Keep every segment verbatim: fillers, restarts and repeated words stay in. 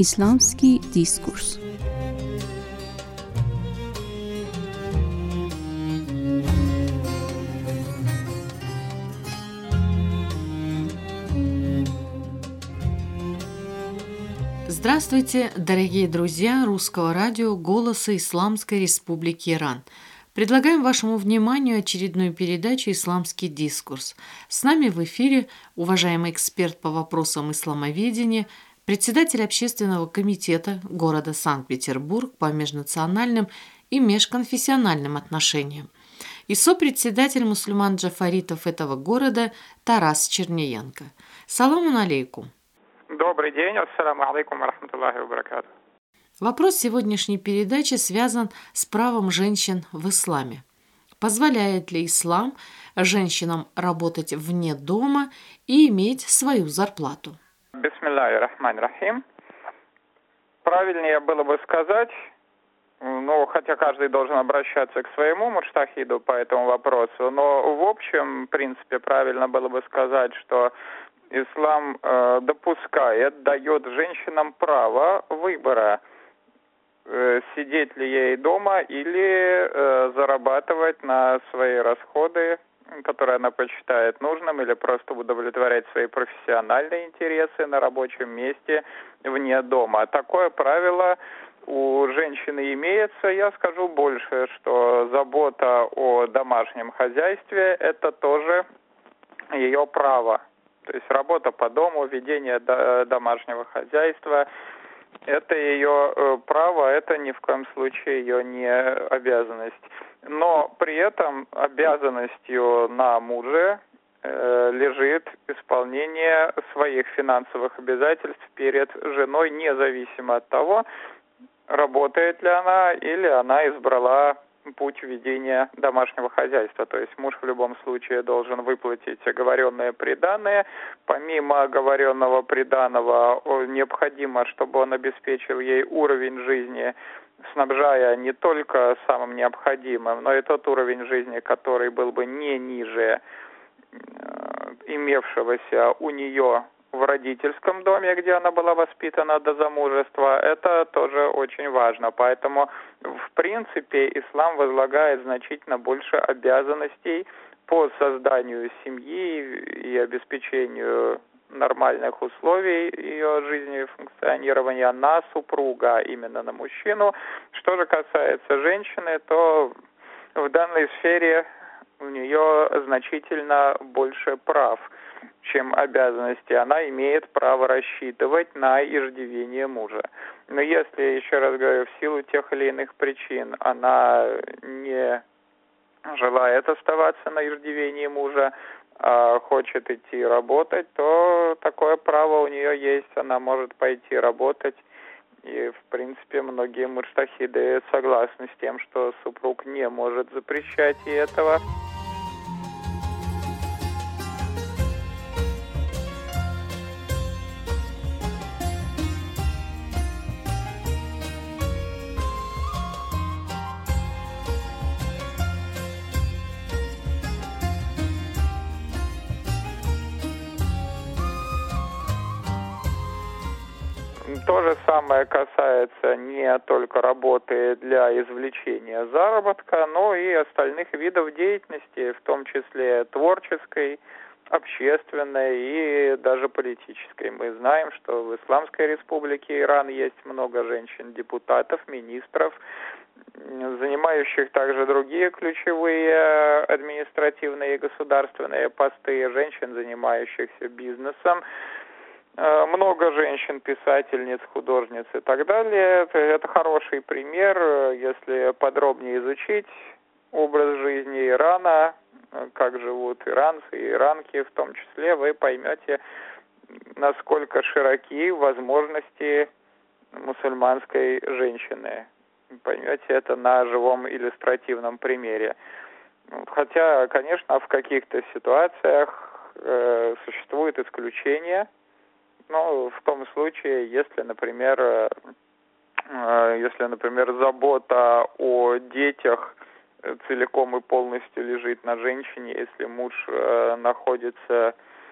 Исламский дискурс. Здравствуйте, дорогие друзья Русского радио «Голоса Исламской Республики Иран». Предлагаем вашему вниманию очередную передачу «Исламский дискурс». С нами в эфире уважаемый эксперт по вопросам исламоведения, председатель общественного комитета города Санкт-Петербург по межнациональным и межконфессиональным отношениям и сопредседатель мусульман-джафаритов этого города Тарас Черниенко. Саламун алейкум. Добрый день, ассаламу алейкум ва рахматуллахи ва баракату. Вопрос сегодняшней передачи связан с правом женщин в исламе. Позволяет ли ислам женщинам работать вне дома и иметь свою зарплату? Бисмиллахи рахмани рахим. Правильнее было бы сказать, ну, хотя каждый должен обращаться к своему муджтахиду по этому вопросу, но в общем, в принципе, правильно было бы сказать, что ислам э, допускает, дает женщинам право выбора, э, сидеть ли ей дома или э, зарабатывать на свои расходы, которые она почитает нужным, или просто удовлетворять свои профессиональные интересы на рабочем месте вне дома. Такое правило у женщины имеется. Я скажу больше, что забота о домашнем хозяйстве – это тоже ее право. То есть работа по дому, ведение домашнего хозяйства – это ее право, это ни в коем случае ее не обязанность. Но при этом обязанностью на муже э, лежит исполнение своих финансовых обязательств перед женой, независимо от того, работает ли она или она избрала путь ведения домашнего хозяйства. То есть муж в любом случае должен выплатить оговоренные приданые. Помимо оговоренного приданого необходимо, чтобы он обеспечил ей уровень жизни, снабжая не только самым необходимым, но и тот уровень жизни, который был бы не ниже э, имевшегося у нее в родительском доме, где она была воспитана до замужества, это тоже очень важно. Поэтому, в принципе, ислам возлагает значительно больше обязанностей по созданию семьи и обеспечению нормальных условий ее жизни и функционирования на супруга, именно на мужчину. Что же касается женщины, то в данной сфере у нее значительно больше прав, чем обязанности. Она имеет право рассчитывать на иждивение мужа. Но если, еще раз говорю, в силу тех или иных причин она не желает оставаться на иждивении мужа, а хочет идти работать, то такое право у нее есть. Она может пойти работать. И, в принципе, многие муджтахиды согласны с тем, что супруг не может запрещать ей этого. То же самое касается не только работы для извлечения заработка, но и остальных видов деятельности, в том числе творческой, общественной и даже политической. Мы знаем, что в Исламской Республике Иран есть много женщин-депутатов, министров, занимающих также другие ключевые административные и государственные посты, женщин, занимающихся бизнесом. Много женщин, писательниц, художниц и так далее. Это, это хороший пример, если подробнее изучить образ жизни Ирана, как живут иранцы и иранки, в том числе, вы поймете, насколько широки возможности мусульманской женщины. Поймете это на живом иллюстративном примере. Хотя, конечно, в каких-то ситуациях э, существуют исключения. Ну, в том случае, если, например, если, например, забота о детях целиком и полностью лежит на женщине, если муж находится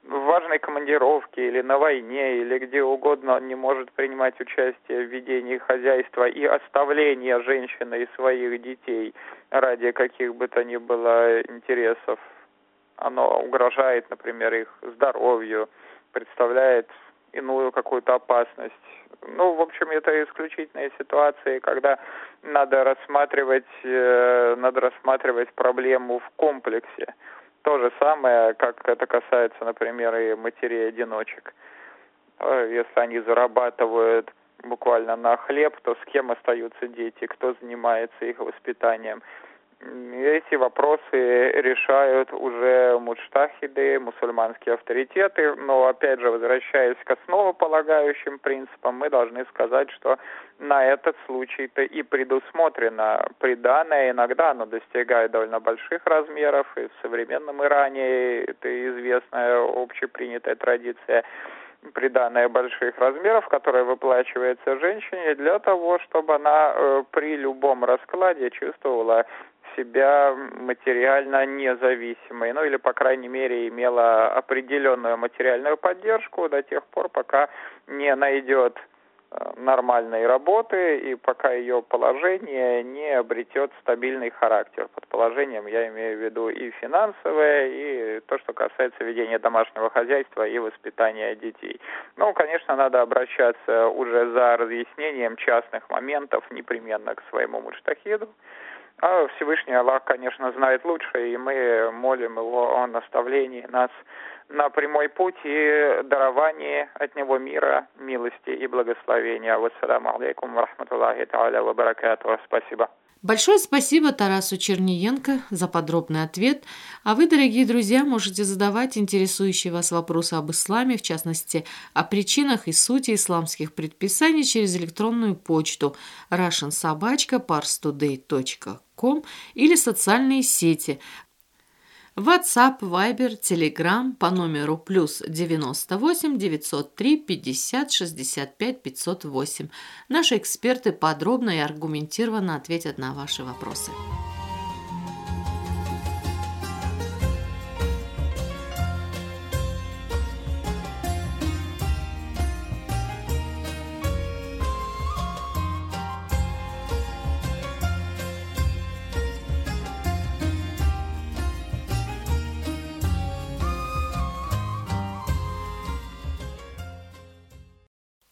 в важной командировке или на войне, или где угодно он не может принимать участие в ведении хозяйства и оставления женщины и своих детей ради каких бы то ни было интересов, оно угрожает, например, их здоровью, представляет иную какую-то опасность. Ну, в общем, это исключительные ситуации, когда надо рассматривать, э, надо рассматривать проблему в комплексе. То же самое, как это касается, например, и матерей-одиночек. Если они зарабатывают буквально на хлеб, то с кем остаются дети, кто занимается их воспитанием. Эти вопросы решают уже муджтахиды, мусульманские авторитеты, но, опять же, возвращаясь к основополагающим принципам, мы должны сказать, что на этот случай-то и предусмотрено приданое. Иногда оно достигает довольно больших размеров, и в современном Иране это известная общепринятая традиция, приданое больших размеров, которое выплачивается женщине для того, чтобы она э, при любом раскладе чувствовала себя материально независимой, ну или, по крайней мере, имела определенную материальную поддержку до тех пор, пока не найдет нормальной работы и пока ее положение не обретет стабильный характер. Под положением я имею в виду и финансовое, и то, что касается ведения домашнего хозяйства и воспитания детей. Ну, конечно, надо обращаться уже за разъяснением частных моментов непременно к своему муджтахиду. А Всевышний Аллах, конечно, знает лучше, и мы молим Его о наставлении нас на прямой путь и даровании от Него мира, милости и благословения. Вассаламу алейкум ва рахматуллахи та'аля ва баракатуху. Спасибо. Большое спасибо Тарасу Черниенко за подробный ответ. А вы, дорогие друзья, можете задавать интересующие вас вопросы об исламе, в частности, о причинах и сути исламских предписаний через электронную почту russian собака parstoday точка ком или социальные сети WhatsApp, Viber, Telegram по номеру плюс девяносто восемь девятьсот три пятьдесят шестьдесят пять пятьсот восемь. Наши эксперты подробно и аргументированно ответят на ваши вопросы.